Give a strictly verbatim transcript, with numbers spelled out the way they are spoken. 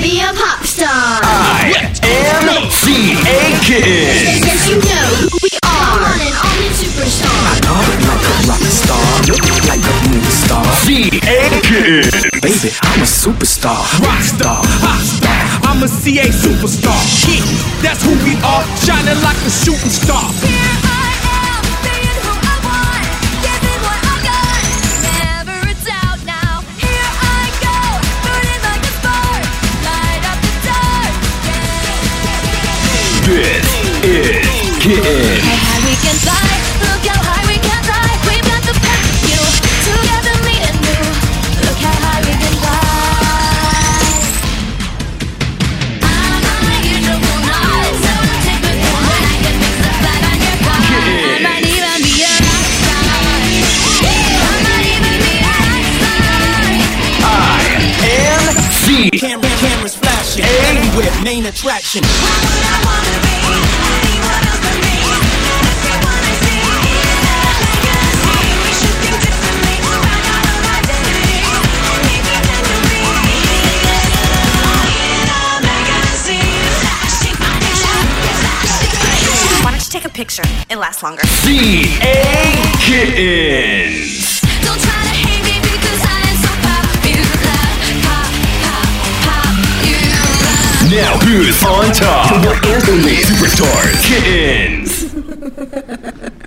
be a pop star. I am C A Kitten. Yes, you know who we are. One and only superstar. I love it like a rock star, look like a movie star. C A Kitten. Baby, I'm a superstar, rock star, pop star. I'm a C A superstar. Yeah, that's who we are, shining like a shooting star. Here I am, being who I want, giving what I got. Never a doubt now. Here I go, burning like a spark, light up the dark. Yeah. This is Kitten. How high we can fly, look how high we can fly. We've got the pack, you together, me and you. Look how high we can fly. I'm unusual, not so typical. I can fix the flat on your car. I might even be a rock star. I might even be a rock star. I am C. Camera, cameras flashing, everywhere, main attraction. What would I wanna be? Anyone else but me? Everyone I see is a legacy. We should think differently, find out our identity, and be pretend to be. In our magazine, flashing my picture, flashing. Why don't you take a picture? It lasts longer. C A Kittens. Don't try to hate me because I am so popular. Pop, pop, popular. Now who's on top? The Anthony Superstars Kittens.